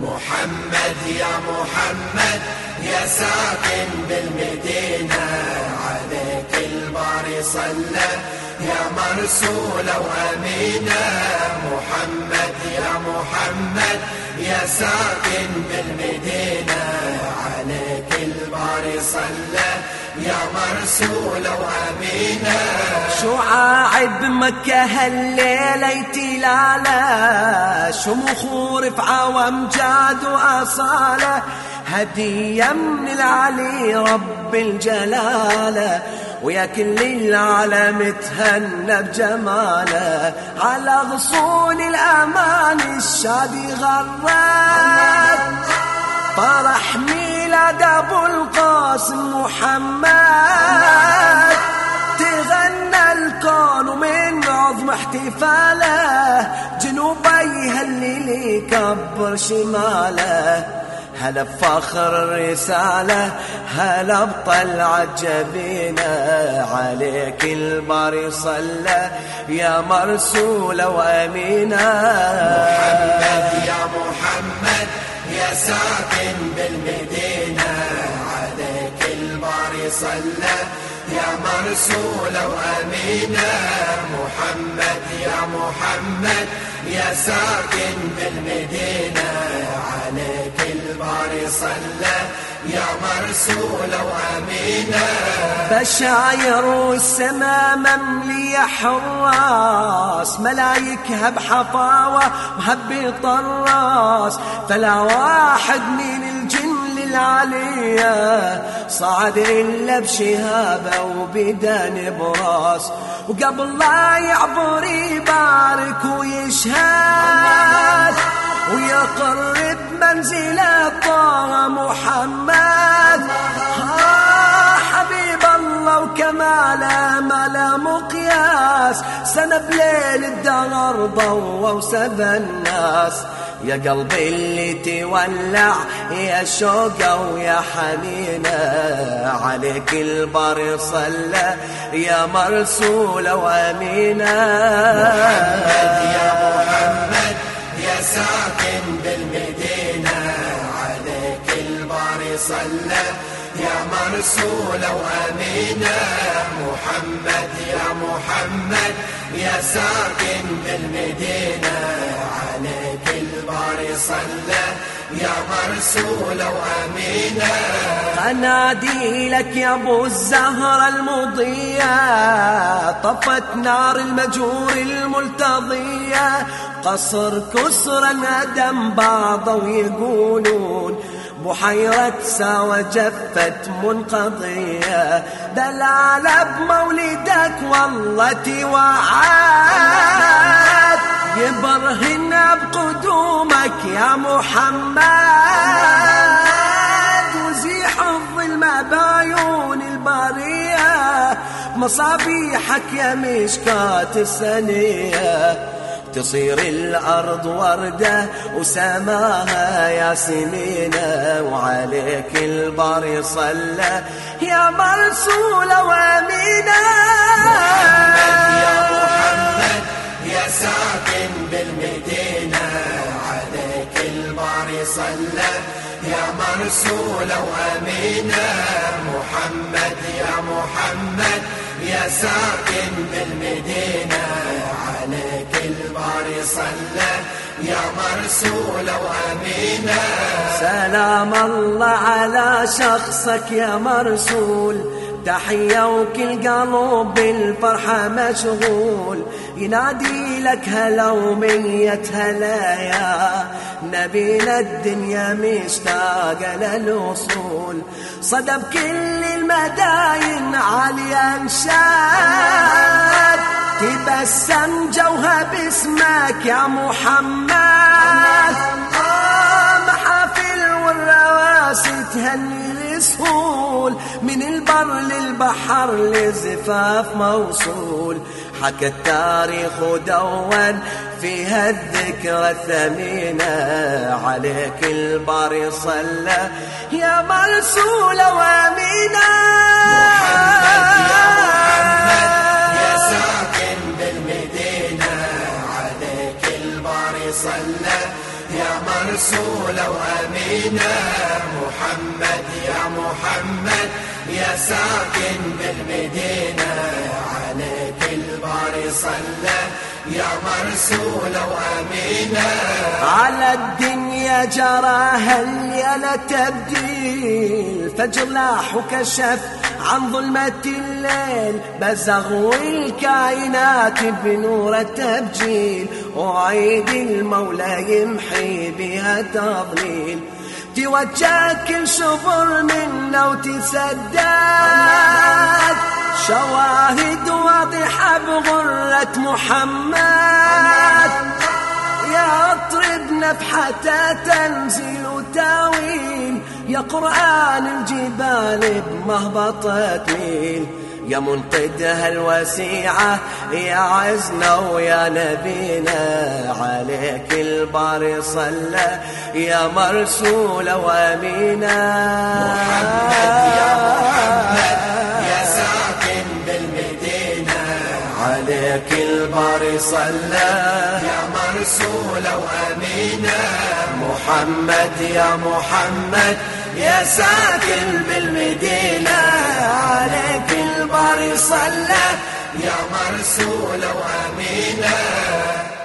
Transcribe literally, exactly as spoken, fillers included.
محمد يا محمد يا ساكن بالمدينة، عليك الباري صلى يا مرسول وأمينة. محمد يا محمد يا ساكن بالمدينة، عليك الباري صلى يا مرسول وأمينة. شعاع بمكة هالليلة يتلالا، شموخ ورفعة وامجاد وأصالة، هدية من العلي رب الجلالة، ويا كل العالم تهنى بجماله. على غصون الأمان الشادي غرد، فرح ميلاد أبو القاسم محمد، تغنى الكون ومن عظم احتفاله، جنوبي هالليل يكبر شماله. هلا بفخر الرسالة، هلا بطلعة جبينة، عليك الباري صلى يا مرسولة وأمينة. محمد يا محمد يا ساكن بالمدينة، عليك الباري صلى يا مرسولة وأمينة. محمد يا محمد يا ساكن بالمدينة، عليك الباري صلى يا مرسولة وأمينة. بشاير والسما مملية حراس، ملايكها بحفاوة وهب طراس، فلا واحد من الجن للعليا صعد إلا بشهابه وبدان براس، وقبل لا يعبر يبارك ويشهد، ويقرب منزله طه محمد. ها حبيب الله وكماله ما له مقياس، سنة بليل الدهر ضوى وسبى الناس. يا قلبي اللي تولع يا شوقه ويا حنينه، عليك الباري صلى يا مرسولة وأمينة. محمد يا محمد يا ساكن بالمدينة، عليك الباري صلى يا مرسولة وأمينة. محمد يا محمد يا ساكن بالمدينة، عليك الباري صلى يا مرسولة وأمينة. أنادي لك يا أبو الزهرة المضية، طفت نار المجور الملتضية، قصر كسرا ندم بعض ويقولون، بحيرة ساوى جفت منقضية، دلالة بمولدك والله توعد، يبرهن بقدومك يا محمد، وزيح الظلمة بعيون البرية، مصابيحك يا مشكاة السنية، تصير الأرض وردة وسماها ياسمينة، وعليك الباري صلى يا مرسولة وأمينة. محمد يا محمد يا ساكن بالمدينة، عليك الباري صلى يا مرسولة وأمينة. محمد يا محمد يا ساكن بالمدينة، عليك الباري صلى يا مرسولة وأمينة. سلام الله على شخصك يا مرسول، تحية وكل قلب بالفرحة مشغول، ينادي لك هلا ومية هلا يا نبينا، الدنيا مشتاقة للوصول، صدى بكل المداين عالية انشاد، تبسم جوها باسمك يا محمد، محافل والرواسي تهني السهول، من البر للبحر للزفاف موصول، حكى التاريخ ودون فيها الذكرى الثمينة، عليك الباري صلى يا مرسولة وأمينة. محمد يا محمد يا ساكن بالمدينة، عليك الباري صلى يا مرسولة وأمينة. محمد يا محمد يا ساكن بالمدينة، عليك الباري صلى يا مرسولة وأمينة. على الدنيا جراها الليلة تبديل، فجر لاح وكشف عن ظلمة الليل، بزغ والكائنات بنور التبجيل، وعيد المولى يمحي بها تضليل. توجه كل شبر منا وتسدد، شواهد واضحة بغرة محمد، يا اطرب نفحة تنزيل وتاويل، يا قرآن الجبال بمهبطة ميل، يا منقدها الوسيعة يا عزنا ويا نبينا، عليك الباري صلى يا مرسولة وأمينة. محمد يا محمد يا ساكن بالمدينة، عليك الباري صلى يا مرسولة وأمينة. محمد يا محمد يا ساكن بالمدينة، عليك الباري صلى يا مرسولة وأمينة.